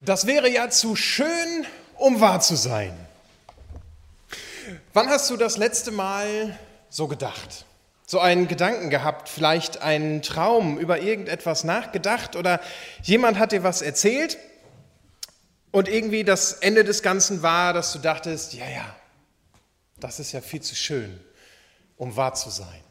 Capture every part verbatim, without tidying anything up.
Das wäre ja zu schön, um wahr zu sein. Wann hast du das letzte Mal so gedacht? So einen Gedanken gehabt, vielleicht einen Traum, über irgendetwas nachgedacht oder jemand hat dir was erzählt und irgendwie das Ende des Ganzen war, dass du dachtest, ja, ja, das ist ja viel zu schön, um wahr zu sein.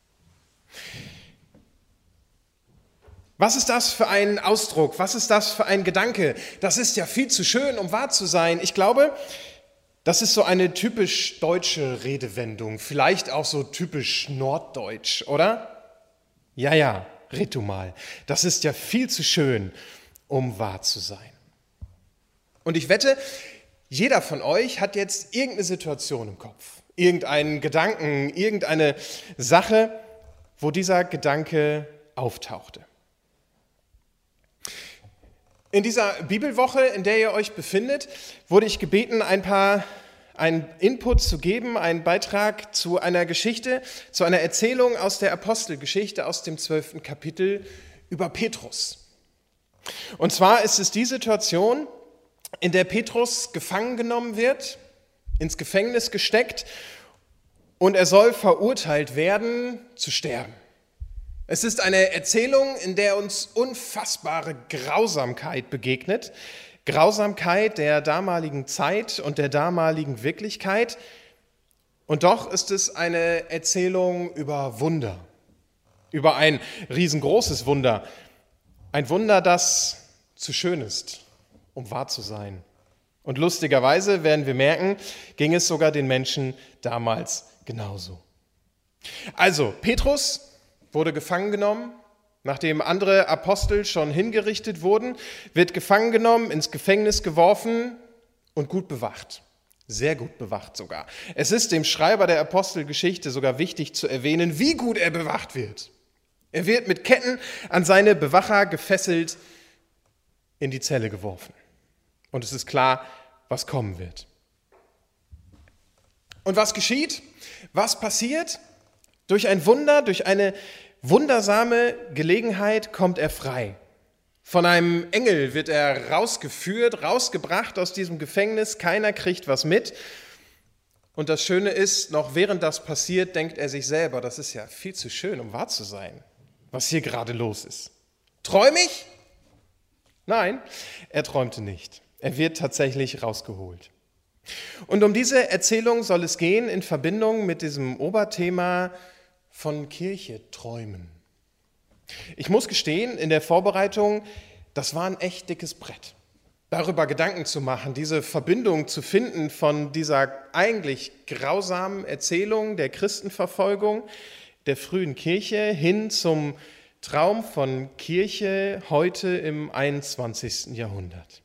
Was ist das für ein Ausdruck? Was ist das für ein Gedanke? Das ist ja viel zu schön, um wahr zu sein. Ich glaube, das ist so eine typisch deutsche Redewendung, vielleicht auch so typisch norddeutsch, oder? Ja, ja, red du mal. Das ist ja viel zu schön, um wahr zu sein. Und ich wette, jeder von euch hat jetzt irgendeine Situation im Kopf, irgendeinen Gedanken, irgendeine Sache, wo dieser Gedanke auftauchte. In dieser Bibelwoche, in der ihr euch befindet, wurde ich gebeten, ein paar einen Input zu geben, einen Beitrag zu einer Geschichte, zu einer Erzählung aus der Apostelgeschichte aus dem zwölften Kapitel über Petrus. Und zwar ist es die Situation, in der Petrus gefangen genommen wird, ins Gefängnis gesteckt und er soll verurteilt werden, zu sterben. Es ist eine Erzählung, in der uns unfassbare Grausamkeit begegnet. Grausamkeit der damaligen Zeit und der damaligen Wirklichkeit. Und doch ist es eine Erzählung über Wunder, über ein riesengroßes Wunder. Ein Wunder, das zu schön ist, um wahr zu sein. Und lustigerweise, werden wir merken, ging es sogar den Menschen damals genauso. Also, Petrus wurde gefangen genommen, nachdem andere Apostel schon hingerichtet wurden, wird gefangen genommen, ins Gefängnis geworfen und gut bewacht. Sehr gut bewacht sogar. Es ist dem Schreiber der Apostelgeschichte sogar wichtig zu erwähnen, wie gut er bewacht wird. Er wird mit Ketten an seine Bewacher gefesselt in die Zelle geworfen. Und es ist klar, was kommen wird. Und was geschieht? Was passiert? Durch ein Wunder, durch eine wundersame Gelegenheit kommt er frei. Von einem Engel wird er rausgeführt, rausgebracht aus diesem Gefängnis. Keiner kriegt was mit. Und das Schöne ist, noch während das passiert, denkt er sich selber, das ist ja viel zu schön, um wahr zu sein, was hier gerade los ist. Träum ich? Nein, er träumte nicht. Er wird tatsächlich rausgeholt. Und um diese Erzählung soll es gehen in Verbindung mit diesem Oberthema von Kirche träumen. Ich muss gestehen, in der Vorbereitung, das war ein echt dickes Brett. Darüber Gedanken zu machen, diese Verbindung zu finden von dieser eigentlich grausamen Erzählung der Christenverfolgung der frühen Kirche hin zum Traum von Kirche heute im einundzwanzigsten Jahrhundert.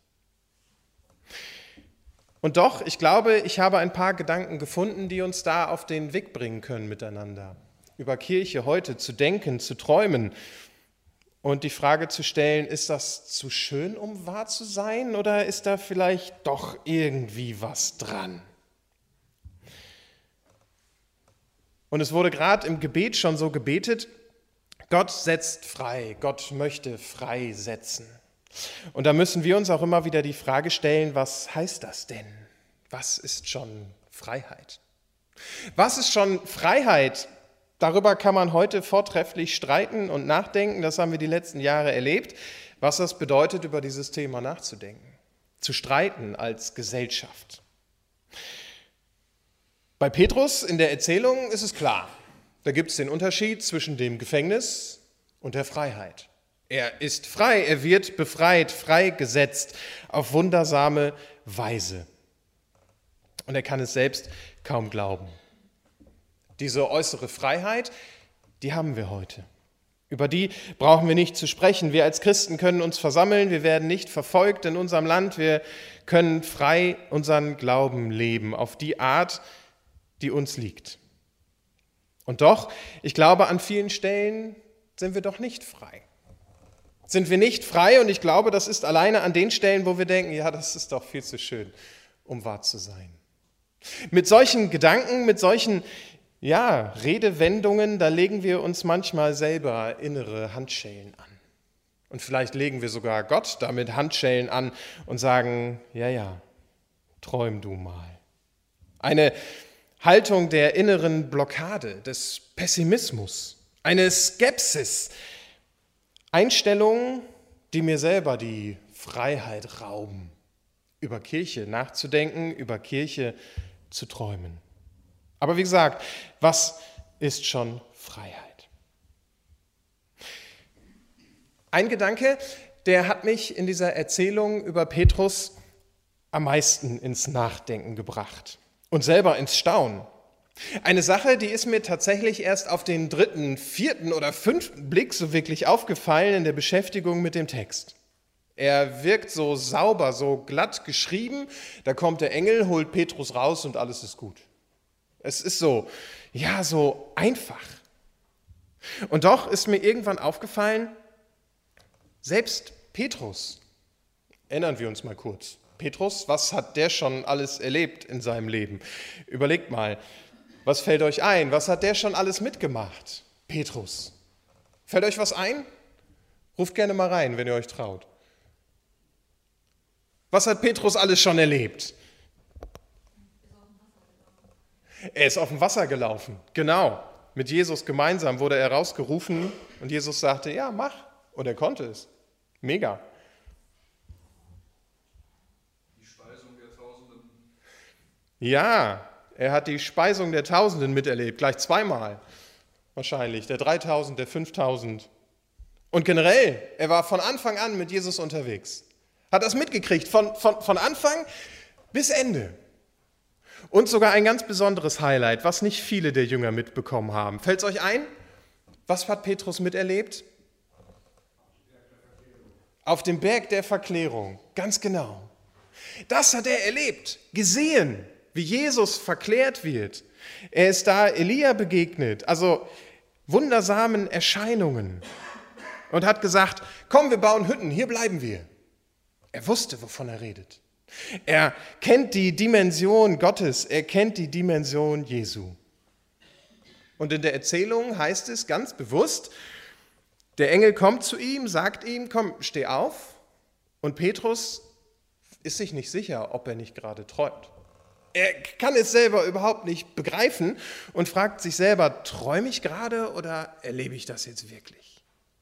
Und doch, ich glaube, ich habe ein paar Gedanken gefunden, die uns da auf den Weg bringen können miteinander. Über Kirche heute zu denken, zu träumen und die Frage zu stellen, ist das zu schön, um wahr zu sein oder ist da vielleicht doch irgendwie was dran? Und es wurde gerade im Gebet schon so gebetet, Gott setzt frei, Gott möchte frei setzen. Und da müssen wir uns auch immer wieder die Frage stellen, was heißt das denn? Was ist schon Freiheit? Was ist schon Freiheit? Darüber kann man heute vortrefflich streiten und nachdenken. Das haben wir die letzten Jahre erlebt, was das bedeutet, über dieses Thema nachzudenken, zu streiten als Gesellschaft. Bei Petrus in der Erzählung ist es klar. Da gibt es den Unterschied zwischen dem Gefängnis und der Freiheit. Er ist frei, er wird befreit, freigesetzt auf wundersame Weise. Und er kann es selbst kaum glauben. Diese äußere Freiheit, die haben wir heute. Über die brauchen wir nicht zu sprechen. Wir als Christen können uns versammeln, wir werden nicht verfolgt in unserem Land, wir können frei unseren Glauben leben, auf die Art, die uns liegt. Und doch, ich glaube, an vielen Stellen sind wir doch nicht frei. Sind wir nicht frei und ich glaube, das ist alleine an den Stellen, wo wir denken, ja, das ist doch viel zu schön, um wahr zu sein. Mit solchen Gedanken, mit solchen Ja, Redewendungen, da legen wir uns manchmal selber innere Handschellen an. Und vielleicht legen wir sogar Gott damit Handschellen an und sagen, ja, ja, träum du mal. Eine Haltung der inneren Blockade, des Pessimismus, eine Skepsis, Einstellungen, die mir selber die Freiheit rauben, über Kirche nachzudenken, über Kirche zu träumen. Aber wie gesagt, was ist schon Freiheit? Ein Gedanke, der hat mich in dieser Erzählung über Petrus am meisten ins Nachdenken gebracht und selber ins Staunen. Eine Sache, die ist mir tatsächlich erst auf den dritten, vierten oder fünften Blick so wirklich aufgefallen in der Beschäftigung mit dem Text. Er wirkt so sauber, so glatt geschrieben, da kommt der Engel, holt Petrus raus und alles ist gut. Es ist so, ja, so einfach. Und doch ist mir irgendwann aufgefallen, selbst Petrus, erinnern wir uns mal kurz, Petrus, was hat der schon alles erlebt in seinem Leben? Überlegt mal, was fällt euch ein? Was hat der schon alles mitgemacht? Petrus. Fällt euch was ein? Ruft gerne mal rein, wenn ihr euch traut. Was hat Petrus alles schon erlebt? Er ist auf dem Wasser gelaufen, genau. Mit Jesus gemeinsam wurde er rausgerufen und Jesus sagte, ja, mach. Und er konnte es. Mega. Die Speisung der Tausenden. Ja, er hat die Speisung der Tausenden miterlebt, gleich zweimal wahrscheinlich, der dreitausend, der fünftausend. Und generell, er war von Anfang an mit Jesus unterwegs. Hat das mitgekriegt, von, von, von Anfang bis Ende. Und sogar ein ganz besonderes Highlight, was nicht viele der Jünger mitbekommen haben. Fällt es euch ein? Was hat Petrus miterlebt? Auf dem Berg der Verklärung, ganz genau. Das hat er erlebt, gesehen, wie Jesus verklärt wird. Er ist da Elia begegnet, also wundersamen Erscheinungen. Und hat gesagt, komm, wir bauen Hütten, hier bleiben wir. Er wusste, wovon er redet. Er kennt die Dimension Gottes, er kennt die Dimension Jesu. Und in der Erzählung heißt es ganz bewusst, der Engel kommt zu ihm, sagt ihm, komm, steh auf. Und Petrus ist sich nicht sicher, ob er nicht gerade träumt. Er kann es selber überhaupt nicht begreifen und fragt sich selber, träume ich gerade oder erlebe ich das jetzt wirklich?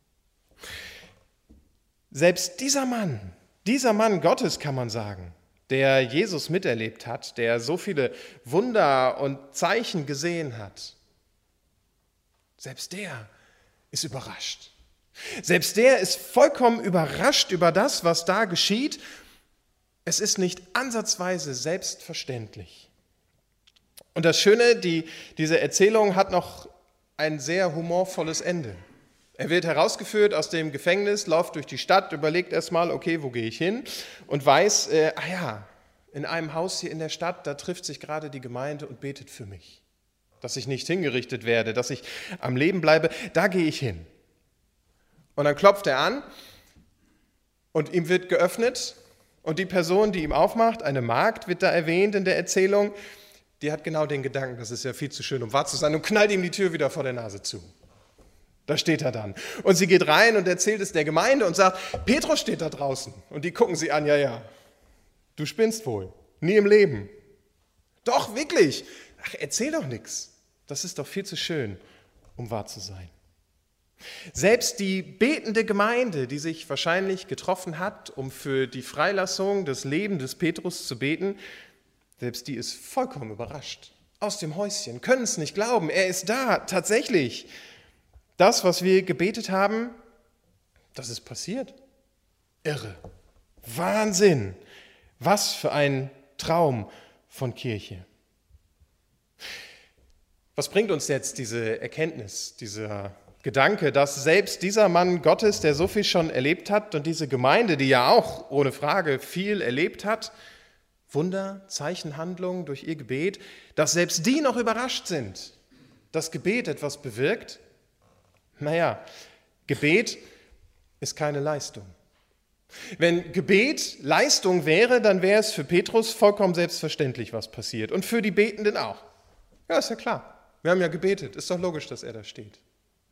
Selbst dieser Mann, dieser Mann Gottes kann man sagen, der Jesus miterlebt hat, der so viele Wunder und Zeichen gesehen hat, selbst der ist überrascht. Selbst der ist vollkommen überrascht über das, was da geschieht. Es ist nicht ansatzweise selbstverständlich. Und das Schöne, die, diese Erzählung hat noch ein sehr humorvolles Ende. Er wird herausgeführt aus dem Gefängnis, läuft durch die Stadt, überlegt erstmal, okay, wo gehe ich hin? Und weiß, äh, ah ja, in einem Haus hier in der Stadt, da trifft sich gerade die Gemeinde und betet für mich. Dass ich nicht hingerichtet werde, dass ich am Leben bleibe, da gehe ich hin. Und dann klopft er an und ihm wird geöffnet und die Person, die ihm aufmacht, eine Magd, wird da erwähnt in der Erzählung, die hat genau den Gedanken, das ist ja viel zu schön, um wahr zu sein, und knallt ihm die Tür wieder vor der Nase zu. Da steht er dann. Und sie geht rein und erzählt es der Gemeinde und sagt, Petrus steht da draußen. Und die gucken sie an, ja, ja, du spinnst wohl, nie im Leben. Doch, wirklich. Ach, erzähl doch nichts. Das ist doch viel zu schön, um wahr zu sein. Selbst die betende Gemeinde, die sich wahrscheinlich getroffen hat, um für die Freilassung des Lebens des Petrus zu beten, selbst die ist vollkommen überrascht. Aus dem Häuschen, können es nicht glauben, er ist da, tatsächlich. Das, was wir gebetet haben, das ist passiert. Irre. Wahnsinn. Was für ein Traum von Kirche. Was bringt uns jetzt diese Erkenntnis, dieser Gedanke, dass selbst dieser Mann Gottes, der so viel schon erlebt hat, und diese Gemeinde, die ja auch ohne Frage viel erlebt hat, Wunder, Zeichenhandlungen durch ihr Gebet, dass selbst die noch überrascht sind, dass Gebet etwas bewirkt? Naja, Gebet ist keine Leistung. Wenn Gebet Leistung wäre, dann wäre es für Petrus vollkommen selbstverständlich, was passiert. Und für die Betenden auch. Ja, ist ja klar. Wir haben ja gebetet. Ist doch logisch, dass er da steht.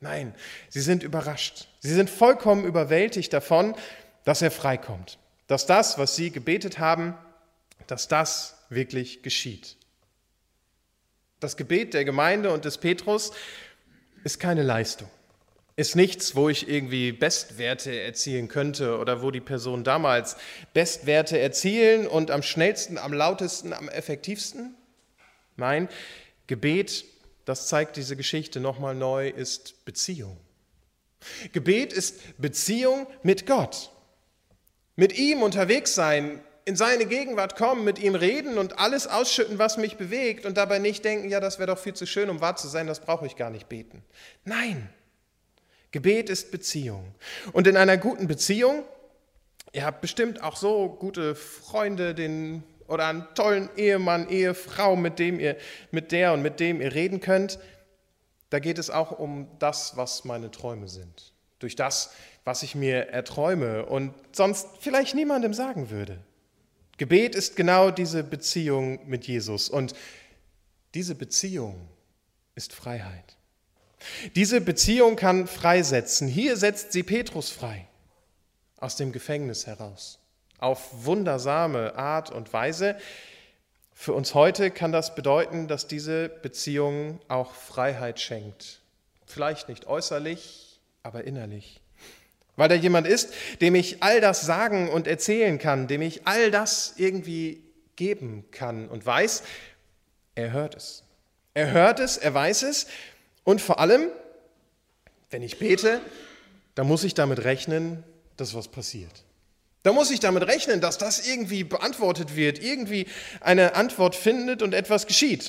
Nein, sie sind überrascht. Sie sind vollkommen überwältigt davon, dass er freikommt. Dass das, was sie gebetet haben, dass das wirklich geschieht. Das Gebet der Gemeinde und des Petrus ist keine Leistung. Ist nichts, wo ich irgendwie Bestwerte erzielen könnte oder wo die Personen damals Bestwerte erzielen und am schnellsten, am lautesten, am effektivsten. Nein, Gebet, das zeigt diese Geschichte nochmal neu, ist Beziehung. Gebet ist Beziehung mit Gott. Mit ihm unterwegs sein, in seine Gegenwart kommen, mit ihm reden und alles ausschütten, was mich bewegt und dabei nicht denken, ja, das wäre doch viel zu schön, um wahr zu sein, das brauche ich gar nicht beten. Nein, Gebet ist Beziehung. Und in einer guten Beziehung, ihr habt bestimmt auch so gute Freunde, den, oder einen tollen Ehemann, Ehefrau, mit dem ihr, mit der und mit dem ihr reden könnt, da geht es auch um das, was meine Träume sind. Durch das, was ich mir erträume und sonst vielleicht niemandem sagen würde. Gebet ist genau diese Beziehung mit Jesus und diese Beziehung ist Freiheit. Diese Beziehung kann freisetzen. Hier setzt sie Petrus frei, aus dem Gefängnis heraus, auf wundersame Art und Weise. Für uns heute kann das bedeuten, dass diese Beziehung auch Freiheit schenkt. Vielleicht nicht äußerlich, aber innerlich. Weil da jemand ist, dem ich all das sagen und erzählen kann, dem ich all das irgendwie geben kann und weiß, er hört es. Er hört es, er weiß es und vor allem, wenn ich bete, dann muss ich damit rechnen, dass was passiert. Da muss ich damit rechnen, dass das irgendwie beantwortet wird, irgendwie eine Antwort findet und etwas geschieht.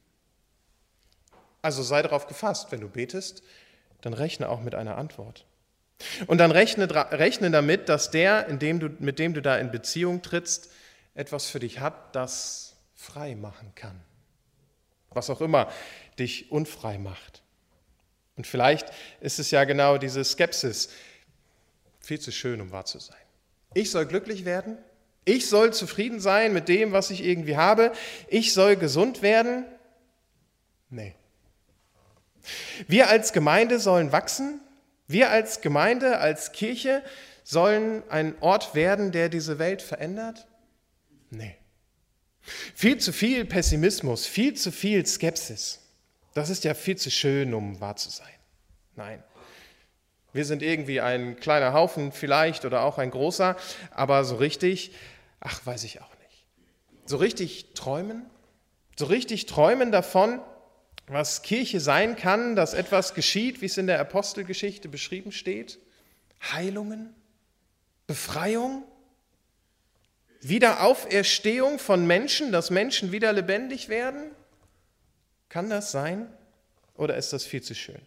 Also sei darauf gefasst, wenn du betest, dann rechne auch mit einer Antwort. Und dann rechne, rechne damit, dass der, in dem du, mit dem du da in Beziehung trittst, etwas für dich hat, das frei machen kann. Was auch immer dich unfrei macht. Und vielleicht ist es ja genau diese Skepsis, viel zu schön, um wahr zu sein. Ich soll glücklich werden, ich soll zufrieden sein mit dem, was ich irgendwie habe, ich soll gesund werden. Nee. Wir als Gemeinde sollen wachsen, wir als Gemeinde, als Kirche sollen ein Ort werden, der diese Welt verändert. Nee. Viel zu viel Pessimismus, viel zu viel Skepsis. Das ist ja viel zu schön, um wahr zu sein. Nein. Wir sind irgendwie ein kleiner Haufen vielleicht oder auch ein großer, aber so richtig, ach, weiß ich auch nicht. So richtig träumen, so richtig träumen davon, was Kirche sein kann, dass etwas geschieht, wie es in der Apostelgeschichte beschrieben steht. Heilungen, Befreiung, Wiederauferstehung von Menschen, dass Menschen wieder lebendig werden. Kann das sein oder ist das viel zu schön?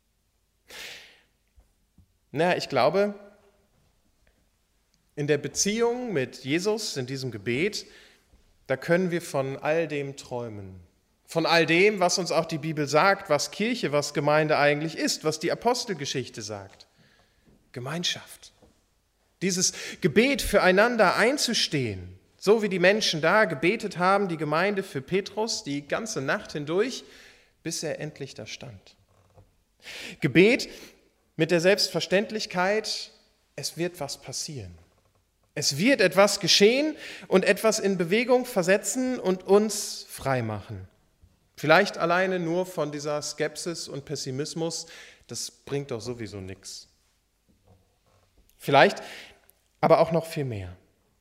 Na, ich glaube, in der Beziehung mit Jesus, in diesem Gebet, da können wir von all dem träumen. Von all dem, was uns auch die Bibel sagt, was Kirche, was Gemeinde eigentlich ist, was die Apostelgeschichte sagt. Gemeinschaft. Dieses Gebet füreinander einzustehen, so wie die Menschen da gebetet haben, die Gemeinde für Petrus, die ganze Nacht hindurch, bis er endlich da stand. Gebet mit der Selbstverständlichkeit, es wird was passieren. Es wird etwas geschehen und etwas in Bewegung versetzen und uns frei machen. Vielleicht alleine nur von dieser Skepsis und Pessimismus, das bringt doch sowieso nichts. Vielleicht aber auch noch viel mehr.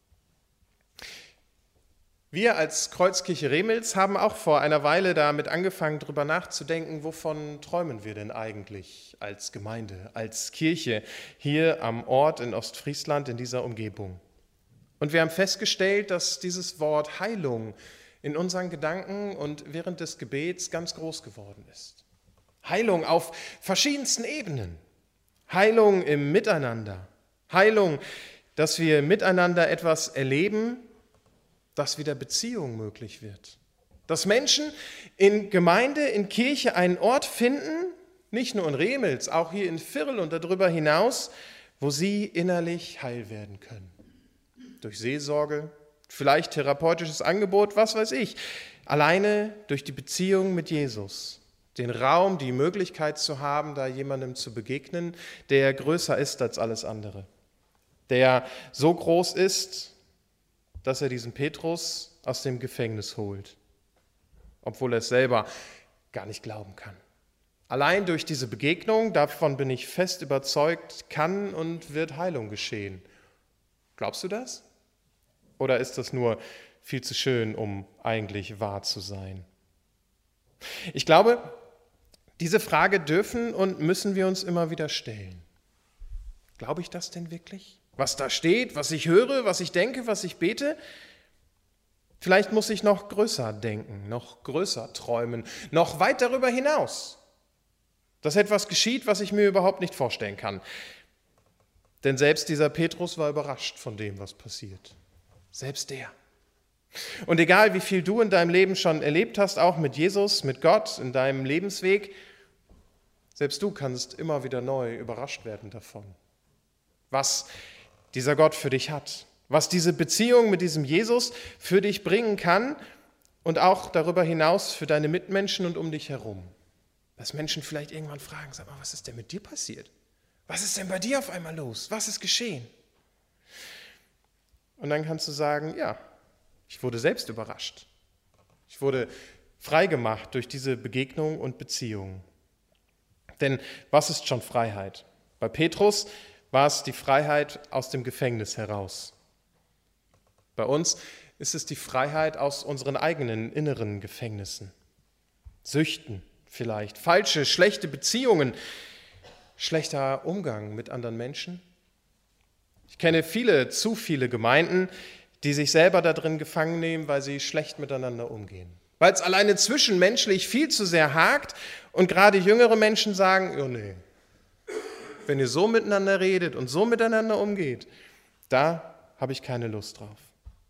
Wir als Kreuzkirche Remels haben auch vor einer Weile damit angefangen, darüber nachzudenken, wovon träumen wir denn eigentlich als Gemeinde, als Kirche hier am Ort in Ostfriesland, in dieser Umgebung. Und wir haben festgestellt, dass dieses Wort Heilung in unseren Gedanken und während des Gebets ganz groß geworden ist. Heilung auf verschiedensten Ebenen. Heilung im Miteinander. Heilung, dass wir miteinander etwas erleben, dass wieder Beziehung möglich wird. Dass Menschen in Gemeinde, in Kirche einen Ort finden, nicht nur in Remels, auch hier in Virl und darüber hinaus, wo sie innerlich heil werden können. Durch Seelsorge, vielleicht therapeutisches Angebot, was weiß ich. Alleine durch die Beziehung mit Jesus, den Raum, die Möglichkeit zu haben, da jemandem zu begegnen, der größer ist als alles andere, der so groß ist, dass er diesen Petrus aus dem Gefängnis holt, obwohl er es selber gar nicht glauben kann. Allein durch diese Begegnung, davon bin ich fest überzeugt, kann und wird Heilung geschehen. Glaubst du das? Oder ist das nur viel zu schön, um eigentlich wahr zu sein? Ich glaube, diese Frage dürfen und müssen wir uns immer wieder stellen. Glaube ich das denn wirklich? Was da steht, was ich höre, was ich denke, was ich bete? Vielleicht muss ich noch größer denken, noch größer träumen, noch weit darüber hinaus, dass etwas geschieht, was ich mir überhaupt nicht vorstellen kann. Denn selbst dieser Petrus war überrascht von dem, was passiert. Selbst der. Und egal, wie viel du in deinem Leben schon erlebt hast, auch mit Jesus, mit Gott, in deinem Lebensweg, selbst du kannst immer wieder neu überrascht werden davon, was dieser Gott für dich hat, was diese Beziehung mit diesem Jesus für dich bringen kann und auch darüber hinaus für deine Mitmenschen und um dich herum. Dass Menschen vielleicht irgendwann fragen, sag mal, was ist denn mit dir passiert? Was ist denn bei dir auf einmal los? Was ist geschehen? Und dann kannst du sagen, ja, ich wurde selbst überrascht. Ich wurde freigemacht durch diese Begegnung und Beziehung. Denn was ist schon Freiheit? Bei Petrus war es die Freiheit aus dem Gefängnis heraus. Bei uns ist es die Freiheit aus unseren eigenen inneren Gefängnissen. Süchten vielleicht, falsche, schlechte Beziehungen, schlechter Umgang mit anderen Menschen. Ich kenne viele, zu viele Gemeinden, die sich selber da drin gefangen nehmen, weil sie schlecht miteinander umgehen. Weil es alleine zwischenmenschlich viel zu sehr hakt und gerade jüngere Menschen sagen, oh nee, wenn ihr so miteinander redet und so miteinander umgeht, da habe ich keine Lust drauf.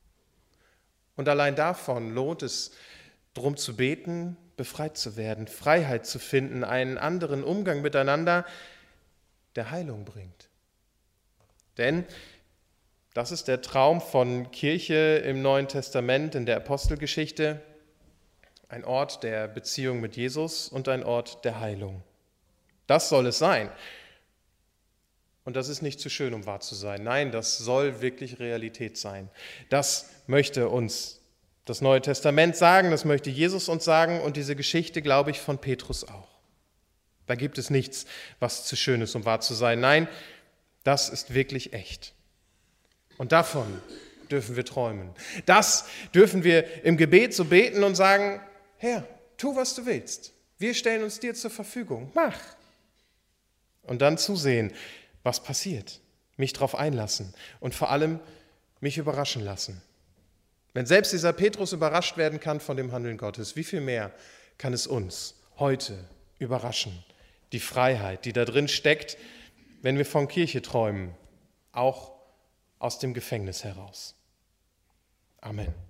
Und allein davon lohnt es, darum zu beten, befreit zu werden, Freiheit zu finden, einen anderen Umgang miteinander, der Heilung bringt. Denn das ist der Traum von Kirche im Neuen Testament, in der Apostelgeschichte, ein Ort der Beziehung mit Jesus und ein Ort der Heilung. Das soll es sein. Und das ist nicht zu schön, um wahr zu sein. Nein, das soll wirklich Realität sein. Das möchte uns das Neue Testament sagen, das möchte Jesus uns sagen und diese Geschichte, glaube ich, von Petrus auch. Da gibt es nichts, was zu schön ist, um wahr zu sein. Nein, das ist wirklich echt. Und davon dürfen wir träumen. Das dürfen wir im Gebet so beten und sagen, Herr, tu, was du willst. Wir stellen uns dir zur Verfügung. Mach. Und dann zusehen, was passiert. Mich darauf einlassen und vor allem mich überraschen lassen. Wenn selbst dieser Petrus überrascht werden kann von dem Handeln Gottes, wie viel mehr kann es uns heute überraschen? Die Freiheit, die da drin steckt, wenn wir von Kirche träumen, auch aus dem Gefängnis heraus. Amen.